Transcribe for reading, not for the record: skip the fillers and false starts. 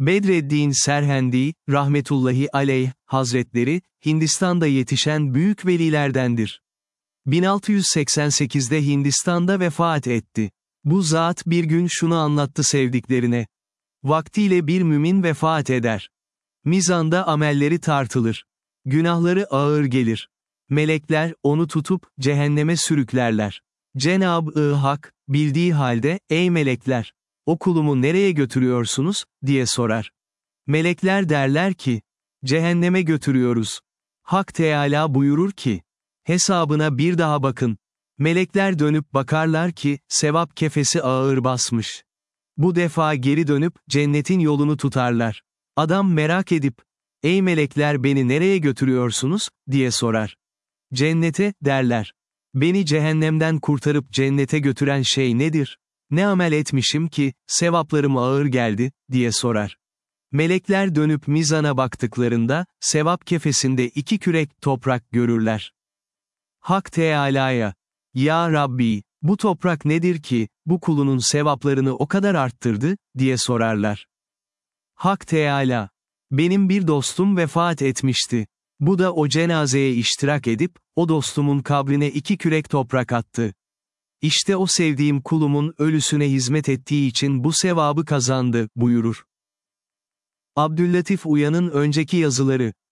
Bedreddin Serhendi, rahmetullahi aleyh, hazretleri, Hindistan'da yetişen büyük velilerdendir. 1688'de Hindistan'da vefat etti. Bu zat bir gün şunu anlattı sevdiklerine. Vaktiyle bir mümin vefat eder. Mizanda amelleri tartılır. Günahları ağır gelir. Melekler, onu tutup, cehenneme sürüklerler. Cenab-ı Hak, bildiği halde, ey melekler, o kulumu nereye götürüyorsunuz, diye sorar. Melekler derler ki, cehenneme götürüyoruz. Hak Teâlâ buyurur ki, hesabına bir daha bakın. Melekler dönüp bakarlar ki, sevap kefesi ağır basmış. Bu defa geri dönüp, cennetin yolunu tutarlar. Adam merak edip, ey melekler beni nereye götürüyorsunuz, diye sorar. Cennete, derler. Beni cehennemden kurtarıp cennete götüren şey nedir? Ne amel etmişim ki, sevaplarım ağır geldi, diye sorar. Melekler dönüp mizana baktıklarında, sevap kefesinde 2 kürek toprak görürler. Hak Teâlâ'ya, ya Rabbi, bu toprak nedir ki, bu kulunun sevaplarını o kadar arttırdı, diye sorarlar. Hak Teâlâ, benim bir dostum vefat etmişti. Bu da o cenazeye iştirak edip, o dostumun kabrine 2 kürek toprak attı. İşte o sevdiğim kulumun ölüsüne hizmet ettiği için bu sevabı kazandı, buyurur. Abdüllatif Uyan'ın önceki yazıları.